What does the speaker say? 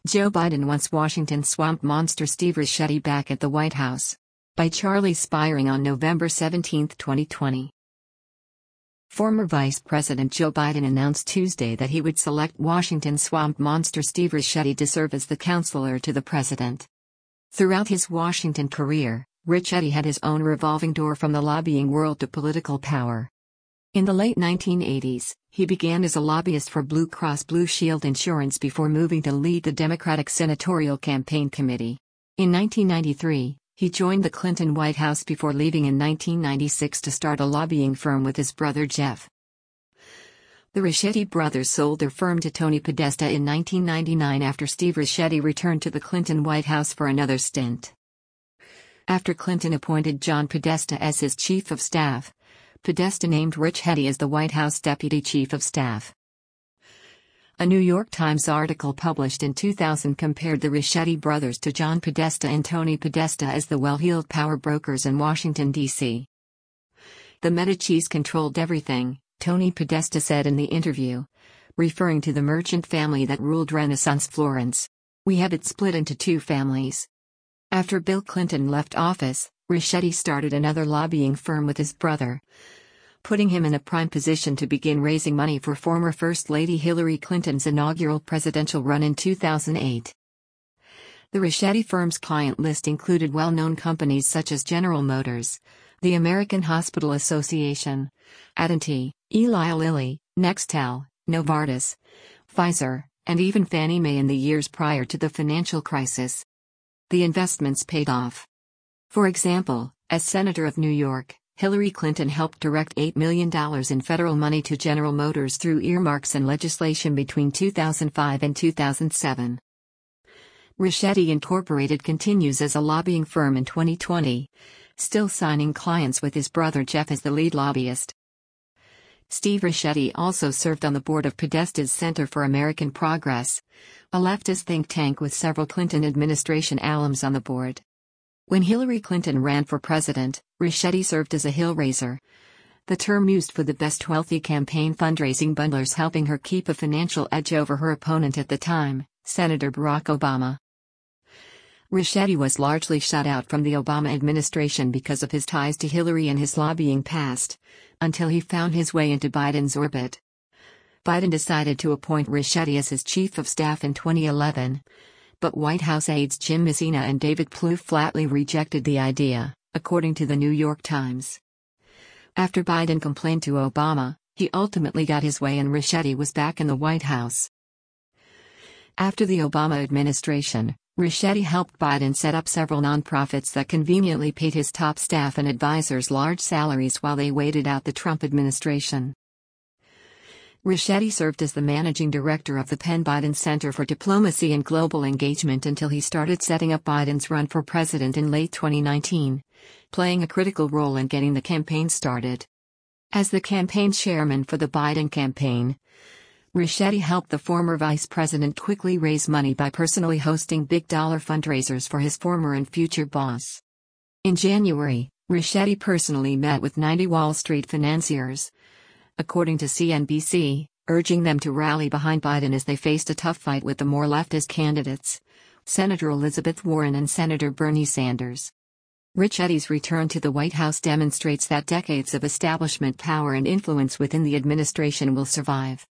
Joe Biden wants Washington swamp monster Steve Ricchetti back at the White House. By Charlie Spiring on November 17, 2020. Former Vice President Joe Biden announced Tuesday that he would select Washington swamp monster Steve Ricchetti to serve as the counselor to the president. Throughout his Washington career, Ricchetti had his own revolving door from the lobbying world to political power. In the late 1980s, he began as a lobbyist for Blue Cross Blue Shield Insurance before moving to lead the Democratic Senatorial Campaign Committee. In 1993, he joined the Clinton White House before leaving in 1996 to start a lobbying firm with his brother Jeff. The Ricchetti brothers sold their firm to Tony Podesta in 1999 after Steve Ricchetti returned to the Clinton White House for another stint. After Clinton appointed John Podesta as his chief of staff, Podesta named Ricchetti as the White House Deputy Chief of Staff. A New York Times article published in 2000 compared the Ricchetti brothers to John Podesta and Tony Podesta as the well-heeled power brokers in Washington, D.C. The Medicis controlled everything, Tony Podesta said in the interview, referring to the merchant family that ruled Renaissance Florence. We have it split into two families. After Bill Clinton left office, Ricchetti started another lobbying firm with his brother, putting him in a prime position to begin raising money for former First Lady Hillary Clinton's inaugural presidential run in 2008. The Ricchetti firm's client list included well-known companies such as General Motors, the American Hospital Association, AT&T, Eli Lilly, Nextel, Novartis, Pfizer, and even Fannie Mae in the years prior to the financial crisis. The investments paid off. For example, as Senator of New York, Hillary Clinton helped direct $8 million in federal money to General Motors through earmarks and legislation between 2005 and 2007. Ricchetti Incorporated continues as a lobbying firm in 2020, still signing clients with his brother Jeff as the lead lobbyist. Steve Ricchetti also served on the board of Podesta's Center for American Progress, a leftist think tank with several Clinton administration alums on the board. When Hillary Clinton ran for president, Ricchetti served as a Hill raiser, the term used for the best wealthy campaign fundraising bundlers, helping her keep a financial edge over her opponent at the time, Senator Barack Obama. Ricchetti was largely shut out from the Obama administration because of his ties to Hillary and his lobbying past, until he found his way into Biden's orbit. Biden decided to appoint Ricchetti as his chief of staff in 2011. But White House aides Jim Messina and David Plouffe flatly rejected the idea, according to the New York Times. After Biden complained to Obama, he ultimately got his way and Ricchetti was back in the White House. After the Obama administration, Ricchetti helped Biden set up several nonprofits that conveniently paid his top staff and advisors large salaries while they waited out the Trump administration. Ricchetti served as the managing director of the Penn Biden Center for Diplomacy and Global Engagement until he started setting up Biden's run for president in late 2019, playing a critical role in getting the campaign started. As the campaign chairman for the Biden campaign, Ricchetti helped the former vice president quickly raise money by personally hosting big-dollar fundraisers for his former and future boss. In January, Ricchetti personally met with 90 Wall Street financiers, according to CNBC, urging them to rally behind Biden as they faced a tough fight with the more leftist candidates, Senator Elizabeth Warren and Senator Bernie Sanders. Ricchetti's return to the White House demonstrates that decades of establishment power and influence within the administration will survive.